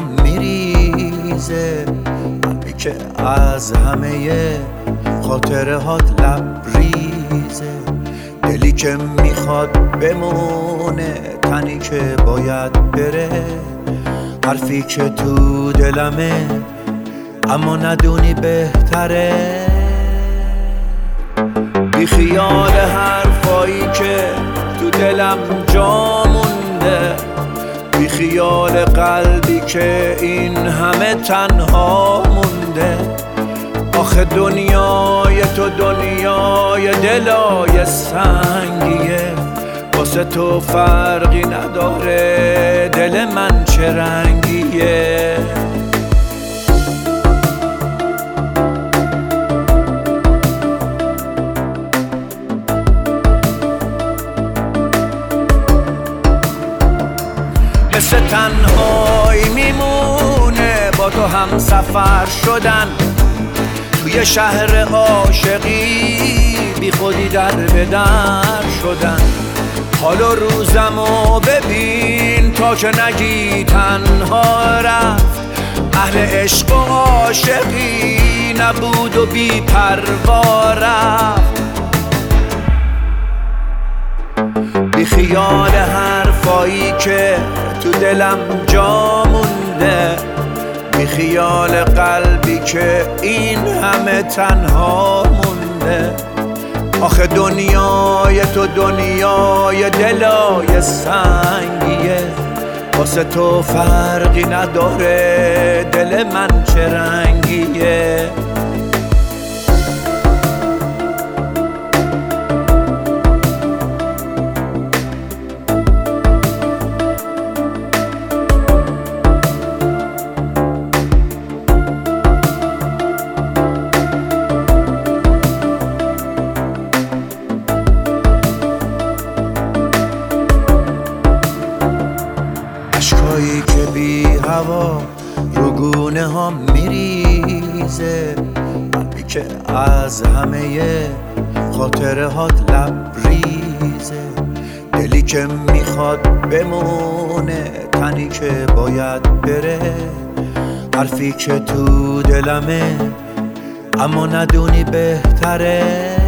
میریزه، قلبی که از همه خاطره هات لبریزه، دلی که میخواد بمونه، تنی که باید بره، حرفی که تو دلمه اما ندونی بهتره. بی خیال حرفایی که تو دلم جا مونده، بی خیال قلبی که این همه تنها مونده. آخه دنیای تو دنیای دلای سنگیه، واسه تو فرقی نداره دل من چه رنگیه. مثل تنهایی میمونه با تو هم سفر شدن، توی شهر عاشقی بی خودی در به در شدن. حال و روزمو ببین تا که نگی تنها رفت، اهل عشق و عاشقی نبود و بی پروا رفت. بی خیال حرفایی که تو دلم جا مونده، بی خیال قلبی که این همه تنها مونده. آخه دنیای تو دنیای دلای سنگیه، واسه تو فرقی نداره دل من چه رنگیه. اشکایی که بی هوا رو گونه ها میریزه، قلبی که از همه خاطره هات لبریزه، دلی که میخواد بمونه، تنی که باید بره، حرفی که تو دلمه اما ندونی بهتره.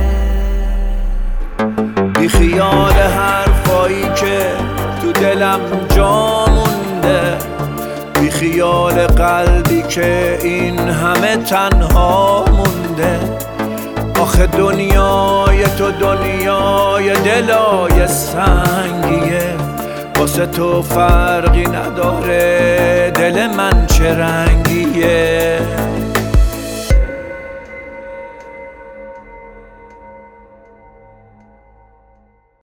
بی خیال حرفایی که تو دلم جا مونده، بی خیال قلبی که این همه تنها مونده. آخه دنیای تو دنیای دلای سنگیه، واسه تو فرقی نداره دل من چه رنگ